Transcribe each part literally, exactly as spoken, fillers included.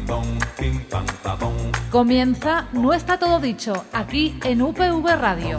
Comienza No está todo dicho, aquí en U P V Radio.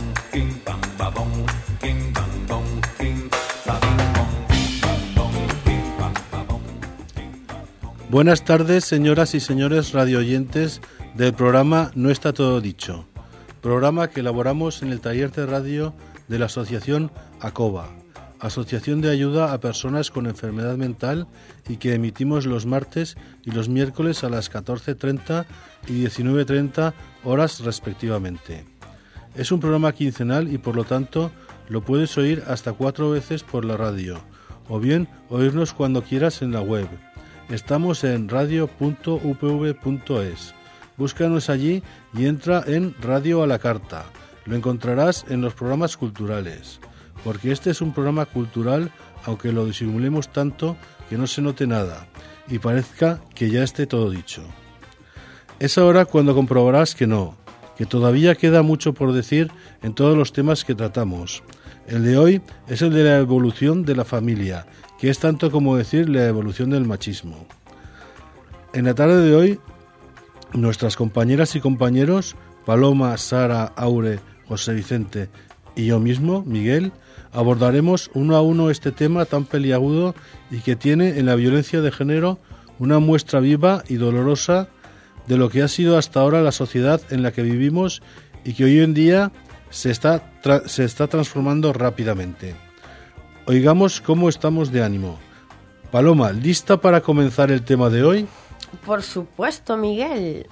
Buenas tardes, señoras y señores radioyentes del programa No está todo dicho, programa que elaboramos en el taller de radio de la asociación ACOBA, Asociación de Ayuda a Personas con Enfermedad Mental, y que emitimos los martes y los miércoles a las catorce treinta y diecinueve treinta horas respectivamente. Es un programa quincenal y por lo tanto lo puedes oír hasta cuatro veces por la radio, o bien oírnos cuando quieras en la web. Estamos en radio punto u p v punto es. Búscanos allí y entra en Radio a la Carta. Lo encontrarás en los programas culturales, porque este es un programa cultural, aunque lo disimulemos tanto que no se note nada y parezca que ya esté todo dicho. Es ahora cuando comprobarás que no, que todavía queda mucho por decir en todos los temas que tratamos. El de hoy es el de la evolución de la familia, que es tanto como decir la evolución del machismo. En la tarde de hoy, nuestras compañeras y compañeros, Paloma, Sara, Aure, José Vicente y yo mismo, Miguel, abordaremos uno a uno este tema tan peliagudo y que tiene en la violencia de género una muestra viva y dolorosa de lo que ha sido hasta ahora la sociedad en la que vivimos y que hoy en día se está, tra- se está transformando rápidamente. Oigamos cómo estamos de ánimo. Paloma, ¿lista para comenzar el tema de hoy? Por supuesto, Miguel.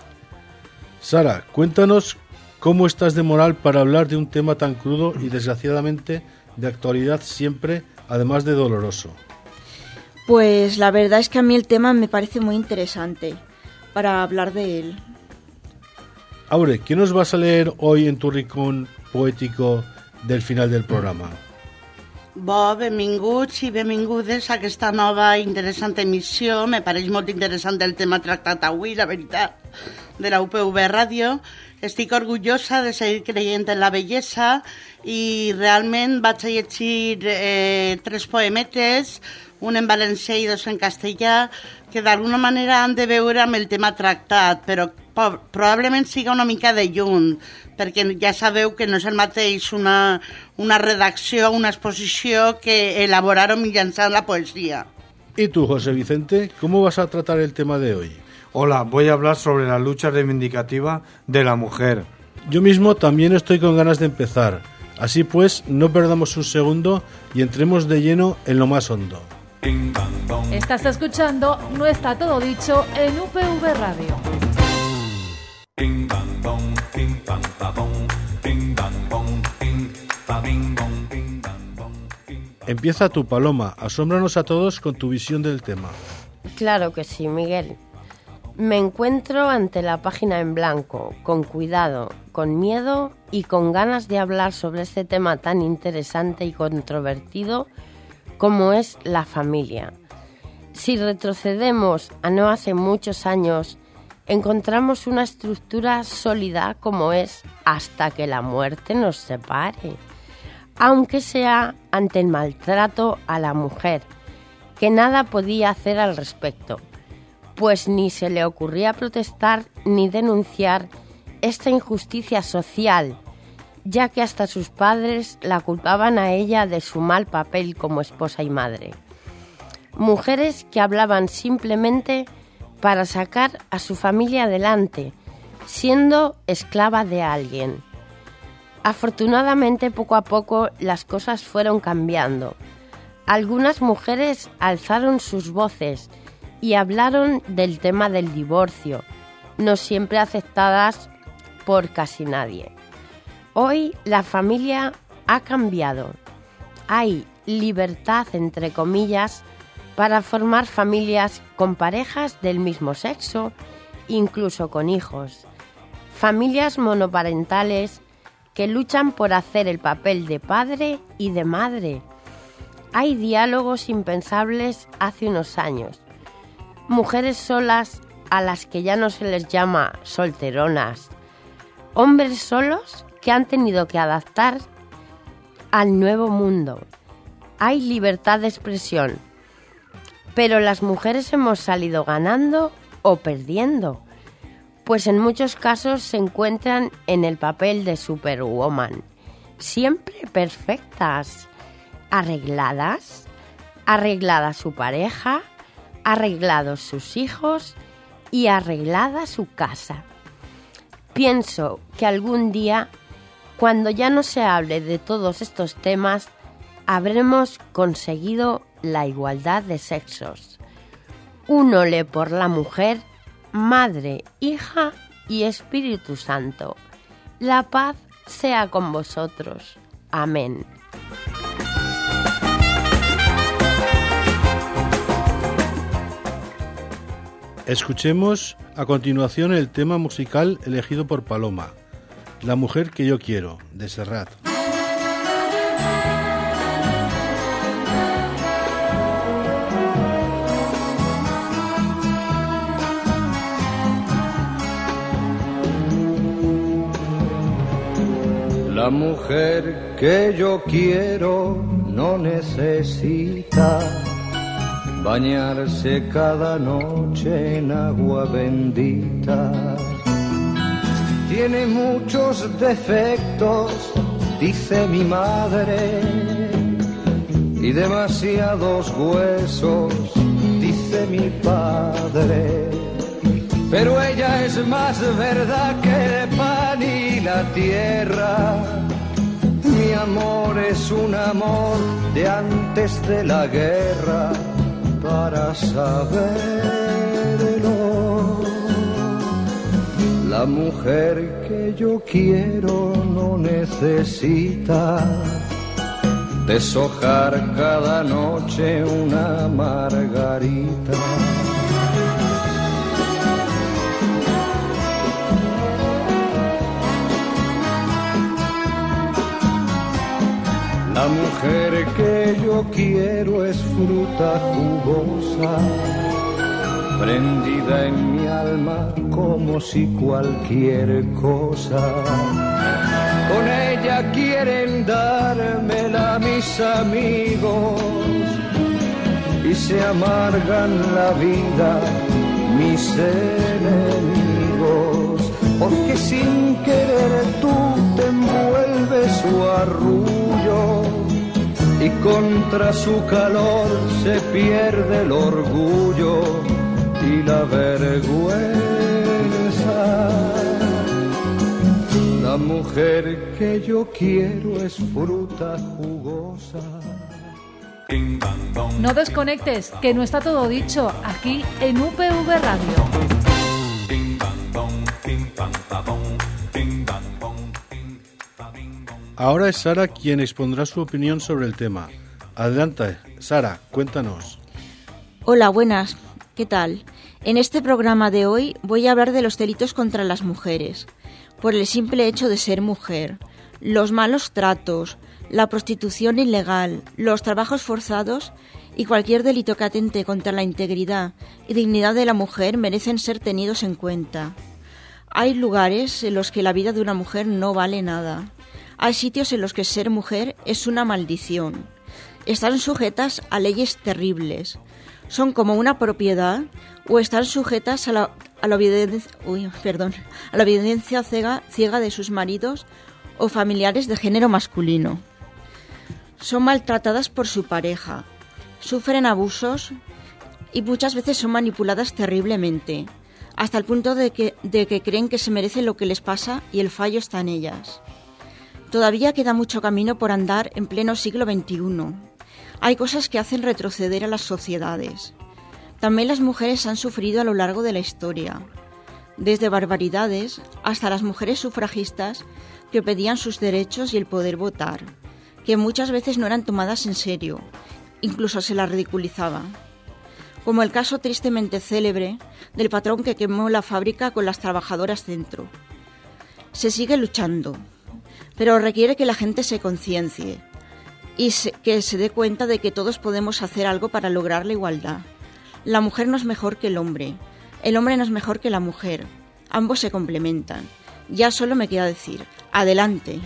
Sara, cuéntanos cómo estás de moral para hablar de un tema tan crudo y desgraciadamente de actualidad siempre, además de doloroso. Pues la verdad es que a mí el tema me parece muy interesante para hablar de él. Aure, ¿qué nos vas a leer hoy en tu rincón poético del final del programa? Bo, benvinguts i benvingudes a aquesta nova interessant emissió. Me pareix molt interessant el tema tractat avui, la veritat, de la U P V Ràdio. Estic orgullosa de seguir creient en la bellesa i realment vaig a llegir eh, tres poemetes, un en valencià i dos en castellà, que d'alguna manera han de veure amb el tema tractat, però po- probablement siga una mica de lluny, perquè ja sabeu que no és el mateix una, una redacció, una exposició, que elaborar-ho mitjançant la poesia. ¿Y tú, José Vicente, cómo vas a tratar el tema de hoy? Hola, voy a hablar sobre la lucha reivindicativa de la mujer. Yo mismo también estoy con ganas de empezar. Así pues, no perdamos un segundo y entremos de lleno en lo más hondo. Estás escuchando No está todo dicho en U P V Radio. Empieza tu, Paloma. Asómbranos a todos con tu visión del tema. Claro que sí, Miguel. Me encuentro ante la página en blanco, con cuidado, con miedo y con ganas de hablar sobre este tema tan interesante y controvertido como es la familia. Si retrocedemos a no hace muchos años, encontramos una estructura sólida como es hasta que la muerte nos separe, aunque sea ante el maltrato a la mujer, que nada podía hacer al respecto, pues ni se le ocurría protestar ni denunciar esta injusticia social, ya que hasta sus padres la culpaban a ella de su mal papel como esposa y madre. Mujeres que hablaban simplemente para sacar a su familia adelante, siendo esclava de alguien. Afortunadamente, poco a poco las cosas fueron cambiando. Algunas mujeres alzaron sus voces y hablaron del tema del divorcio, no siempre aceptadas por casi nadie. Hoy la familia ha cambiado. Hay libertad, entre comillas, para formar familias con parejas del mismo sexo, incluso con hijos. Familias monoparentales que luchan por hacer el papel de padre y de madre. Hay diálogos impensables hace unos años. Mujeres solas a las que ya no se les llama solteronas. Hombres solos que han tenido que adaptar al nuevo mundo. Hay libertad de expresión, pero las mujeres hemos salido ganando o perdiendo, pues en muchos casos se encuentran en el papel de Superwoman, siempre perfectas, arregladas, arreglada su pareja, arreglados sus hijos y arreglada su casa. Pienso que algún día, cuando ya no se hable de todos estos temas, habremos conseguido la igualdad de sexos. Un ole por la mujer, madre, hija y Espíritu Santo. La paz sea con vosotros. Amén. Escuchemos a continuación el tema musical elegido por Paloma, La mujer que yo quiero, de Serrat. La mujer que yo quiero no necesita bañarse cada noche en agua bendita. Tiene muchos defectos, dice mi madre, y demasiados huesos, dice mi padre. Pero ella es más verdad que el pan y la tierra. Mi amor es un amor de antes de la guerra. Para saberlo, la mujer que yo quiero no necesita deshojar cada noche una margarita. La mujer que yo quiero es fruta jugosa, prendida en mi alma como si cualquier cosa. Con ella quieren dármela mis amigos y se amargan la vida mis enemigos, porque sin querer tú te envuelves su arrullo y contra su calor se pierde el orgullo y la vergüenza. La mujer que yo quiero es fruta jugosa. No desconectes, que no está todo dicho, aquí en U P V Radio. Ahora es Sara quien expondrá su opinión sobre el tema. Adelante, Sara, cuéntanos. Hola, buenas. ¿Qué tal? En este programa de hoy voy a hablar de los delitos contra las mujeres, por el simple hecho de ser mujer, los malos tratos, la prostitución ilegal, los trabajos forzados y cualquier delito que atente contra la integridad y dignidad de la mujer merecen ser tenidos en cuenta. Hay lugares en los que la vida de una mujer no vale nada. Hay sitios en los que ser mujer es una maldición. Están sujetas a leyes terribles. Son como una propiedad o están sujetas a la, a la, obediencia, uy, perdón, a la obediencia ciega, ciega de sus maridos o familiares de género masculino. Son maltratadas por su pareja, sufren abusos y muchas veces son manipuladas terriblemente, hasta el punto de que, de que creen que se merece lo que les pasa y el fallo está en ellas. Todavía queda mucho camino por andar en pleno siglo veintiuno. Hay cosas que hacen retroceder a las sociedades. También las mujeres han sufrido a lo largo de la historia, desde barbaridades hasta las mujeres sufragistas que pedían sus derechos y el poder votar, que muchas veces no eran tomadas en serio, incluso se las ridiculizaba. Como el caso tristemente célebre del patrón que quemó la fábrica con las trabajadoras dentro. Se sigue luchando, pero requiere que la gente se conciencie y se, que se dé cuenta de que todos podemos hacer algo para lograr la igualdad. La mujer no es mejor que el hombre, el hombre no es mejor que la mujer, ambos se complementan. Ya solo me queda decir, adelante.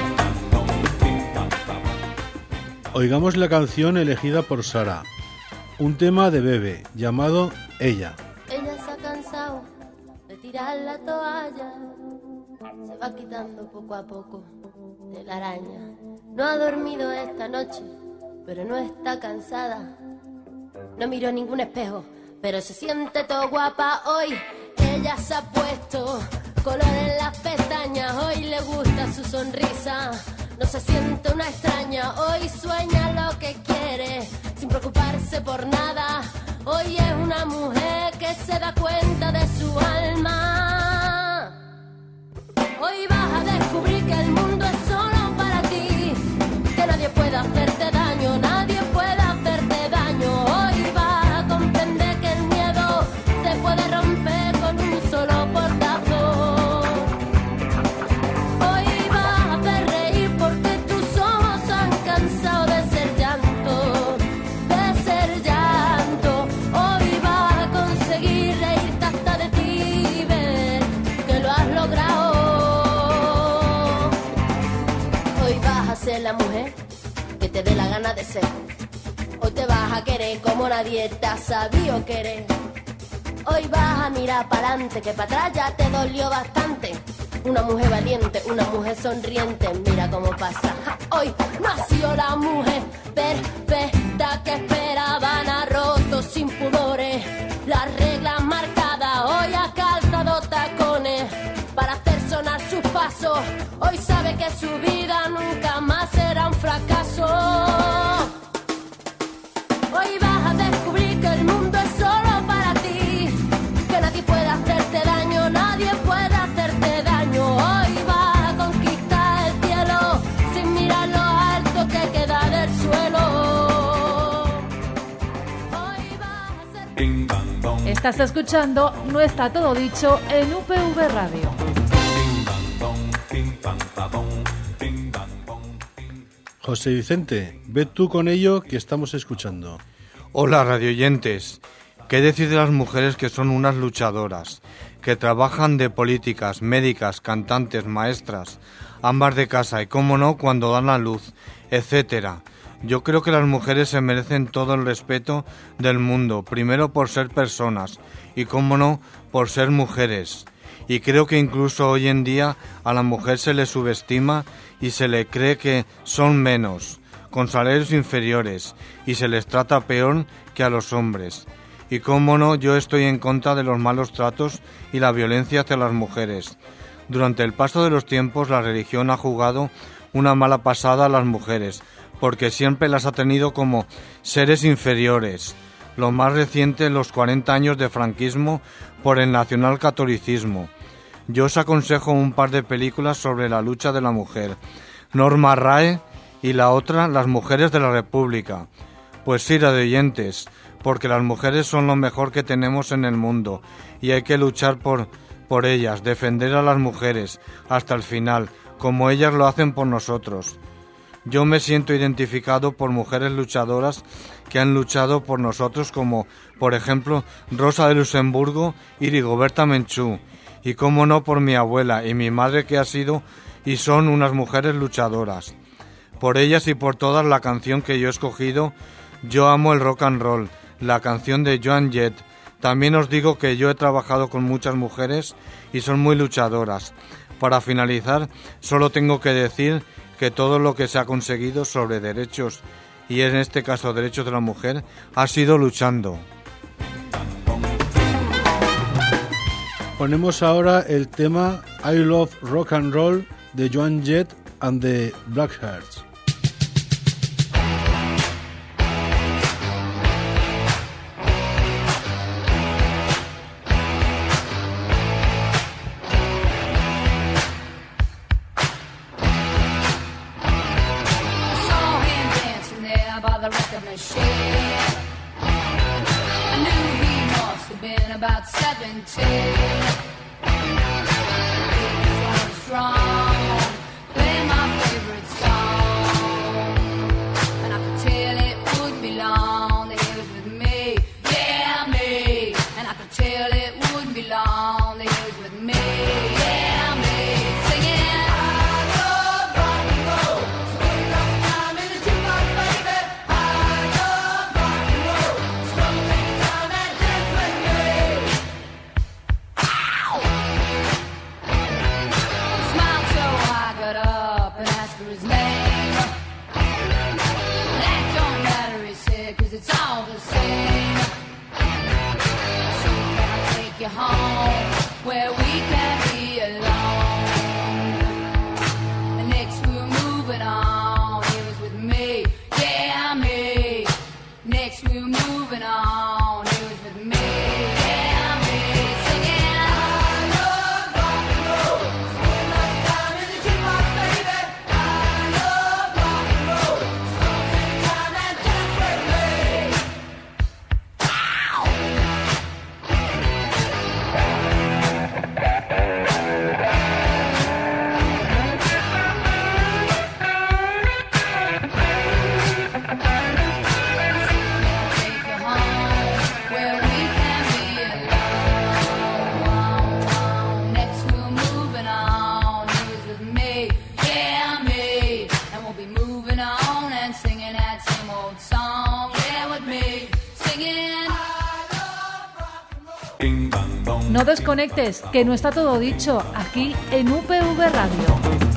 Oigamos la canción elegida por Sara, un tema de Bebe llamado Ella. Ella se ha cansado de tirar la toalla, se va quitando poco a poco de la araña. No ha dormido esta noche, pero no está cansada. No miró ningún espejo, pero se siente todo guapa hoy. Ella se ha puesto color en las pestañas, hoy le gusta su sonrisa. No se siente una extraña, hoy sueña lo que quiere, sin preocuparse por nada. Hoy es una mujer que se da cuenta de su alma. Hoy vas a descubrir que el mundo es solo para ti, que nadie puede hacerte daño, nadie puede hacerte daño. Hoy vas a comprender que el miedo se puede romper con un solo portazo. Hoy vas a hacer reír porque tus ojos han cansado de ser llanto, de ser llanto. Hoy vas a conseguir reírte hasta de ti y ver que lo has logrado. Hoy vas a ser la mujer que te dé la gana de ser. Hoy te vas a querer como nadie te ha sabido querer. Hoy vas a mirar para adelante, que para atrás ya te dolió bastante. Una mujer valiente, una mujer sonriente, mira cómo pasa. Ja, hoy no ha sido la mujer perfecta que esperaban, ha roto sin pudores las reglas marcadas. Hoy ha calzado tacones para hacer sonar sus pasos. Hoy sabe que su vida nunca más será un fracaso. Hoy vas a descubrir que el mundo es solo para ti, que nadie puede hacerte daño, nadie puede hacerte daño. Hoy vas a conquistar el cielo sin mirar lo alto que queda del suelo. Hoy vas a ser... Estás escuchando No está todo dicho en U P V Radio. José Vicente, ve tú con ello que estamos escuchando. Hola, radioyentes. ¿Qué decir de las mujeres que son unas luchadoras, que trabajan de políticas, médicas, cantantes, maestras, ambas de casa y, cómo no, cuando dan la luz, etcétera? Yo creo que las mujeres se merecen todo el respeto del mundo, primero por ser personas y, cómo no, por ser mujeres. Y creo que incluso hoy en día a la mujer se le subestima y se le cree que son menos, con salarios inferiores, y se les trata peor que a los hombres. Y cómo no, yo estoy en contra de los malos tratos y la violencia hacia las mujeres. Durante el paso de los tiempos la religión ha jugado una mala pasada a las mujeres, porque siempre las ha tenido como seres inferiores. Lo más reciente, los cuarenta años de franquismo por el nacionalcatolicismo. Yo os aconsejo un par de películas sobre la lucha de la mujer, Norma Rae y la otra, Las mujeres de la República. Pues sí, radioyentes, porque las mujeres son lo mejor que tenemos en el mundo y hay que luchar por, por ellas, defender a las mujeres hasta el final, como ellas lo hacen por nosotros. Yo me siento identificado por mujeres luchadoras que han luchado por nosotros, como por ejemplo Rosa de Luxemburgo y Rigoberta Menchú, y cómo no por mi abuela y mi madre, que ha sido y son unas mujeres luchadoras. Por ellas y por todas, la canción que yo he escogido, Yo amo el rock and roll, la canción de Joan Jett. También os digo que yo he trabajado con muchas mujeres y son muy luchadoras. Para finalizar, solo tengo que decir que todo lo que se ha conseguido sobre derechos, y en este caso derechos de la mujer, ha sido luchando. Ponemos ahora el tema I Love Rock and Roll de Joan Jett and the Blackhearts. About seventeen, he was strong, playing my favorite song, and I could tell it wouldn't be long that he was with me, yeah me, and I could tell it wouldn't be long that he was with me, yeah me, singing I love rock and roll, spend enough time in the jukebox, baby, I love rock and roll. where we can be alone. And next we're moving on. It was with me, yeah, me. Next we're moving on. It was with me, yeah, me. Singing, I love rock and roll. Spend my time in the jukebox, baby. I love rock and roll. Don't take time and dance with me. Take you home where we can be alone. Next we're moving on. It was with me, yeah, me. And we'll be moving on and singing that same old song. Yeah, with me, singing. No desconectes, que no está todo dicho, aquí en U P V Radio.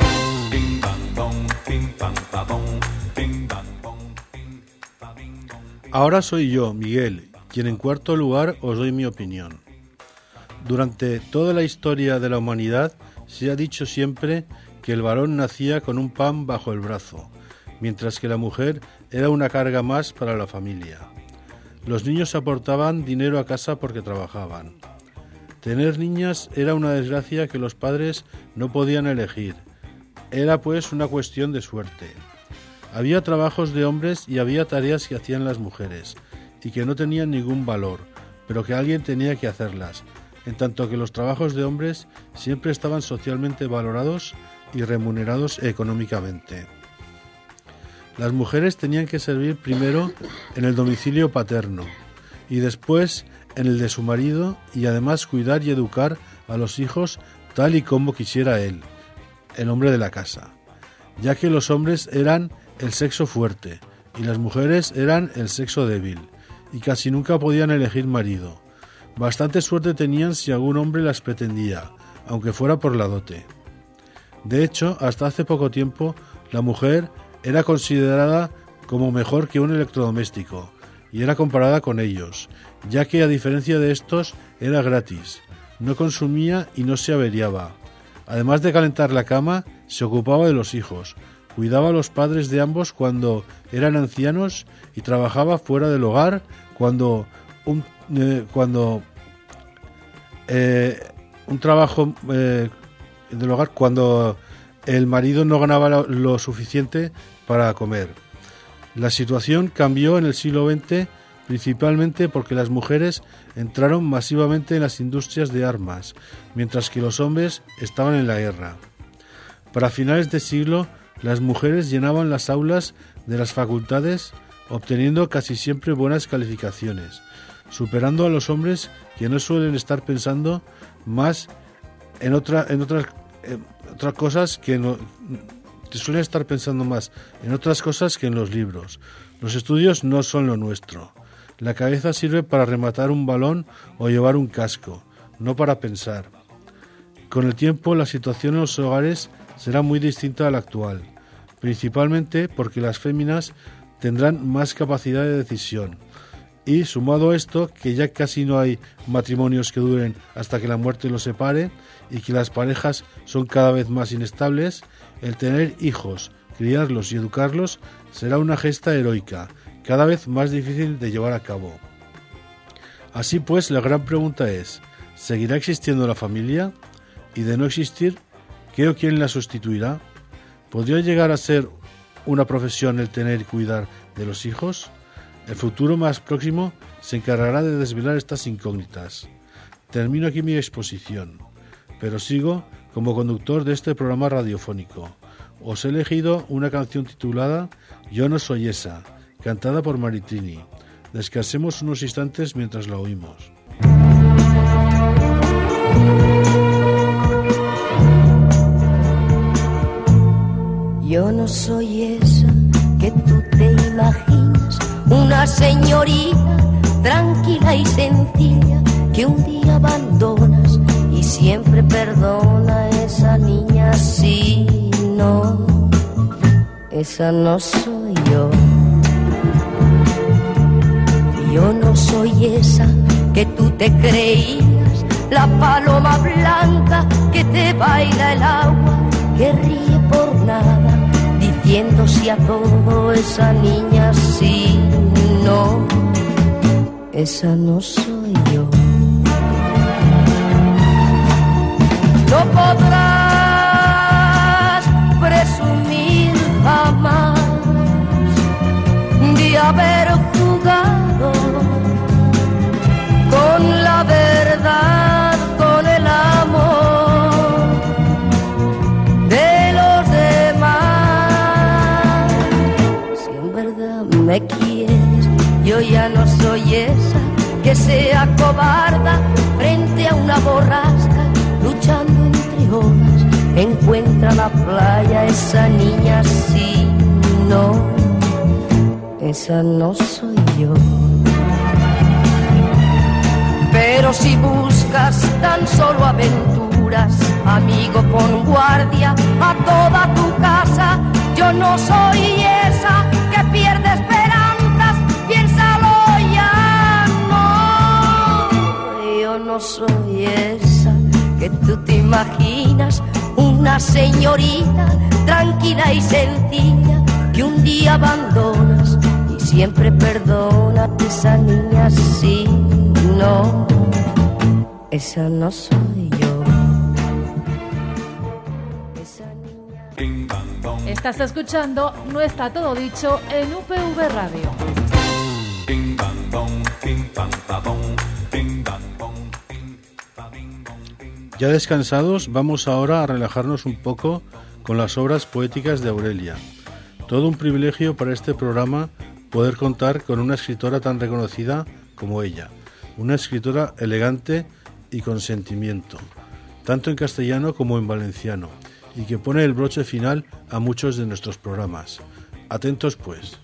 Ahora soy yo, Miguel, quien en cuarto lugar os doy mi opinión. Durante toda la historia de la humanidad se ha dicho siempre que el varón nacía con un pan bajo el brazo, mientras que la mujer era una carga más para la familia. Los niños aportaban dinero a casa porque trabajaban. Tener niñas era una desgracia que los padres no podían elegir. Era pues una cuestión de suerte. Había trabajos de hombres y había tareas que hacían las mujeres y que no tenían ningún valor, pero que alguien tenía que hacerlas, en tanto que los trabajos de hombres siempre estaban socialmente valorados y remunerados económicamente. Las mujeres tenían que servir primero en el domicilio paterno y después en el de su marido, y además cuidar y educar a los hijos tal y como quisiera él, el hombre de la casa, ya que los hombres eran el sexo fuerte y las mujeres eran el sexo débil, y casi nunca podían elegir marido. Bastante suerte tenían si algún hombre las pretendía, aunque fuera por la dote. De hecho, hasta hace poco tiempo, la mujer era considerada como mejor que un electrodoméstico, y era comparada con ellos, ya que a diferencia de estos era gratis, no consumía y no se averiaba. Además de calentar la cama, se ocupaba de los hijos, cuidaba a los padres de ambos cuando eran ancianos y trabajaba fuera del hogar cuando un, eh, cuando eh, un trabajo eh, del hogar cuando el marido no ganaba lo, lo suficiente para comer. La situación cambió en el siglo veinte principalmente porque las mujeres entraron masivamente en las industrias de armas, mientras que los hombres estaban en la guerra. Para finales de siglo, las mujeres llenaban las aulas de las facultades, obteniendo casi siempre buenas calificaciones, superando a los hombres que no suelen estar pensando más en, otra, en otras, en otras cosas que no, que suelen estar pensando más en otras cosas que en los libros. Los estudios no son lo nuestro. La cabeza sirve para rematar un balón o llevar un casco, no para pensar. Con el tiempo, la situación en los hogares será muy distinta a la actual, principalmente porque las féminas tendrán más capacidad de decisión. Y sumado a esto, que ya casi no hay matrimonios que duren hasta que la muerte los separe y que las parejas son cada vez más inestables, el tener hijos, criarlos y educarlos será una gesta heroica, cada vez más difícil de llevar a cabo. Así pues, la gran pregunta es, ¿seguirá existiendo la familia? Y de no existir, ¿qué o quién la sustituirá? ¿Podría llegar a ser una profesión el tener y cuidar de los hijos? El futuro más próximo se encargará de desvelar estas incógnitas. Termino aquí mi exposición, pero sigo como conductor de este programa radiofónico. Os he elegido una canción titulada Yo no soy esa, cantada por Maritrini. Descansemos unos instantes mientras la oímos. Yo no soy esa que tú te imaginas, una señorita tranquila y sencilla que un día abandonas y siempre perdona a esa niña. Sí, no, esa no soy yo. Yo no soy esa que tú te creías, la paloma blanca que te baila el agua, que ríe por nada, diciendo sí a todo. Esa niña sí, no, esa no soy yo. No podrás presumir jamás de haber jugado con la verdad, con el amor de los demás. Si en verdad me quieres, yo ya no soy esa que sea cobarda frente a una borrasca, luchando entre olas. Encuentra la playa, esa niña sí, no, esa no soy yo. Pero si buscas tan solo aventuras, amigo, pon guardia a toda tu casa. Yo no soy esa que pierde esperanzas, piénsalo ya, no. Yo no soy esa que tú te imaginas, una señorita tranquila y sencilla que un día abandonas y siempre perdonas. Esa niña sí, no, esa no soy yo. Esa niña... Estás escuchando No está todo dicho en U P V Radio. Ya descansados, vamos ahora a relajarnos un poco con las obras poéticas de Aurelia. Todo un privilegio para este programa poder contar con una escritora tan reconocida como ella, una escritora elegante y con sentimiento, tanto en castellano como en valenciano, y que pone el broche final a muchos de nuestros programas. Atentos pues.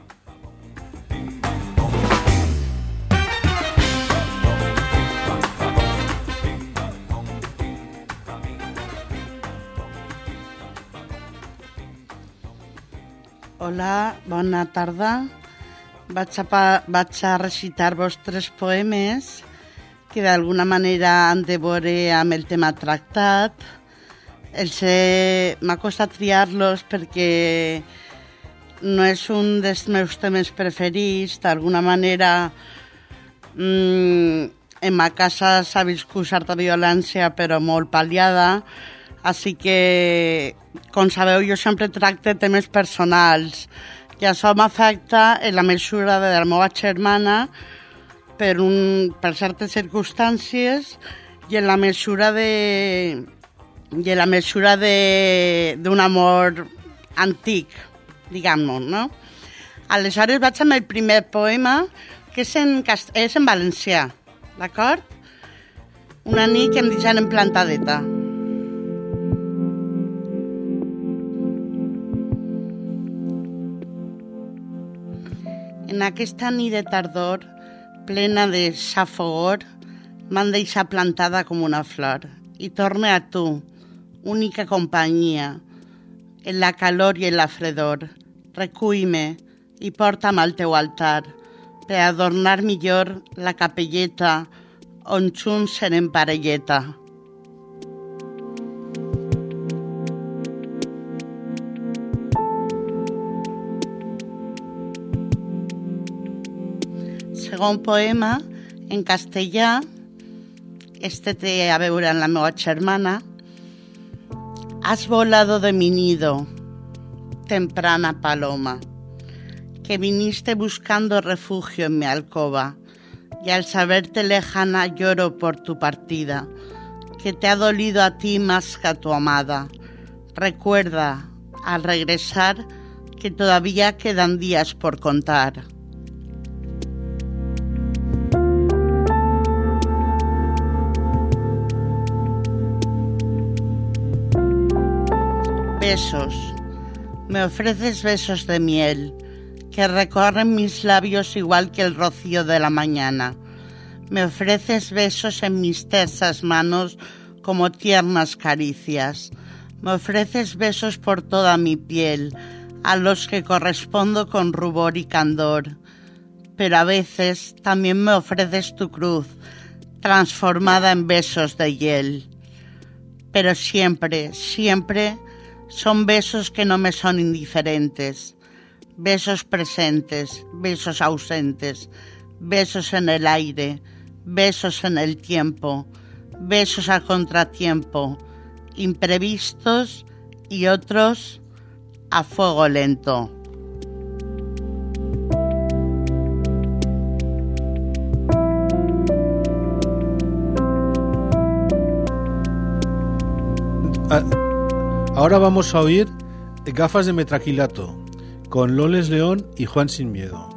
Hola, bona tarda. Vaig a, pa, vaig a recitar-vos tres poemes que d'alguna manera han de veure amb el tema tractat. Els he... M'ha costat triar-los perquè no és un dels meus temes preferits. D'alguna manera mmm, en ma casa s'ha viscut certa violència, però molt pal·liada. Així que, com sabeu, jo sempre tracte temes personals i això m'afecta en la mesura de la meva germana per, un, per certes circumstàncies i en la mesura de i en la mesura d'un amor antic, diguem-ne, no? Aleshores vaig amb el primer poema, que és en, cast... és en valencià, d'acord? Una nit que em deixen en plantadeta. En aquesta nit de tardor, plena de xafogor, m'han deixat plantada com una flor. I torne a tu, única companyia, en la calor i en la fredor. Recull-me i porta'm al teu altar, per adornar millor la capelleta on junts serem parelleta. Segon poema, en castellà, este té a veure amb la meva germana. Has volado de mi nido, temprana paloma, que viniste buscando refugio en mi alcoba, y al saberte lejana lloro por tu partida, que te ha dolido a ti más que a tu amada. Recuerda, al regresar, que todavía quedan días por contar. Besos. Me ofreces besos de miel que recorren mis labios igual que el rocío de la mañana. Me ofreces besos en mis tersas manos como tiernas caricias. Me ofreces besos por toda mi piel, a los que correspondo con rubor y candor. Pero a veces también me ofreces tu cruz, transformada en besos de hiel. Pero siempre, siempre son besos que no me son indiferentes. Besos presentes, besos ausentes, besos en el aire, besos en el tiempo, besos a contratiempo, imprevistos y otros a fuego lento. Ahora vamos a oír Gafas de Metraquilato con Loles León y Juan Sin Miedo.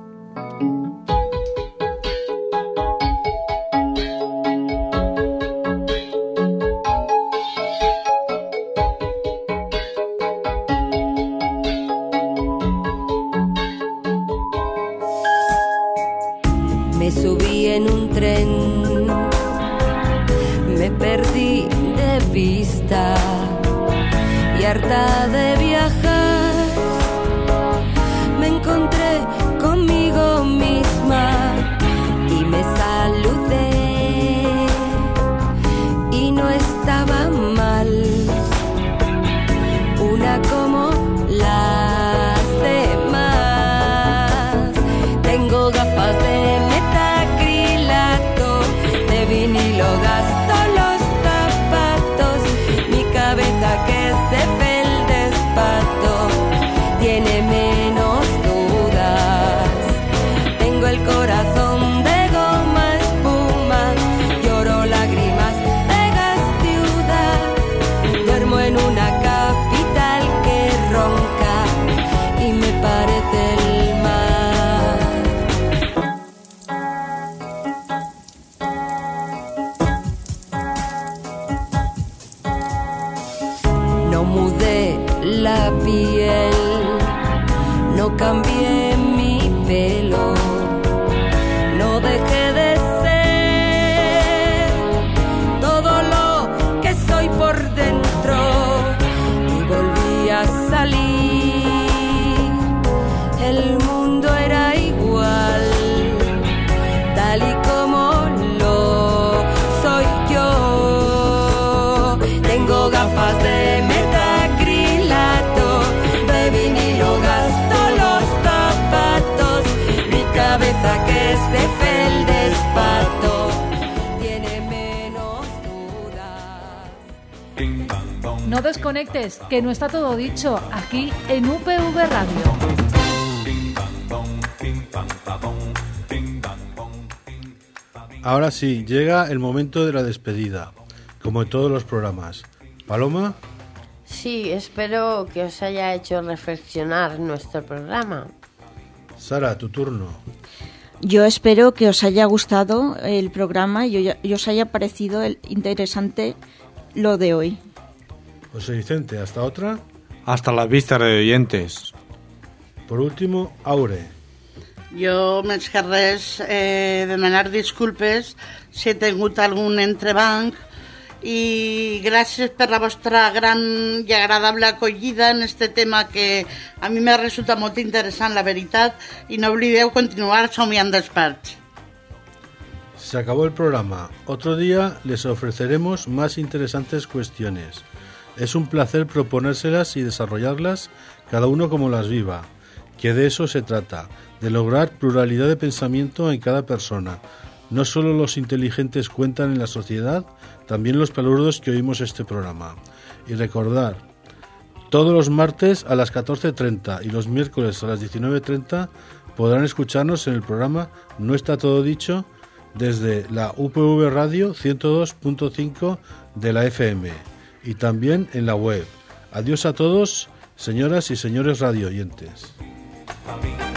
Me subí en un tren, me perdí de vista y harta de viajar, me encontré conmigo misma y me saludé y no estaba mal, una como las demás. Tengo gafas de metacrilato, de vinilo gasto los zapatos, mi cabeza que es de feldespato tiene menos dudas. Tengo el corazón de goma espuma, lloro lágrimas de gas ciudad, duermo en una capital que ronca y me parece el mar. No mudé la piel, no cambié mi pelo, no dejé de ser todo lo que soy por dentro y volví a salir. El mundo era igual, tal y como lo soy yo. Tengo gafas de metacrilato, de vinilo gasto los zapatos, mi cabeza que es de feldespato tiene menos dudas. No desconectes, que no está todo dicho aquí en U P V Radio. Ahora sí, llega el momento de la despedida, como en todos los programas. ¿Paloma? Sí, espero que os haya hecho reflexionar nuestro programa. Sara, tu turno. Yo espero que os haya gustado el programa y os haya parecido interesante lo de hoy. José Vicente, ¿hasta otra? Hasta la vista, de oyentes. Por último, Aure. Jo, més que res, eh, demanar disculpes si he tingut algun entrebanc i gràcies per la vostra gran i agradable acollida en este tema que a mi me resulta molt interessant, la veritat, i no oblideu continuar somiant desperts. Se acabó el programa. Otro día les ofreceremos más interesantes cuestiones. Es un placer proponérselas y desarrollarlas cada uno como las viva, que de eso se trata, de lograr pluralidad de pensamiento en cada persona. No solo los inteligentes cuentan en la sociedad, también los palurdos que oímos este programa. Y recordar, todos los martes a las catorce treinta y los miércoles a las diecinueve treinta podrán escucharnos en el programa No está todo dicho desde la U P V Radio ciento dos punto cinco de la F M y también en la web. Adiós a todos, señoras y señores radio oyentes.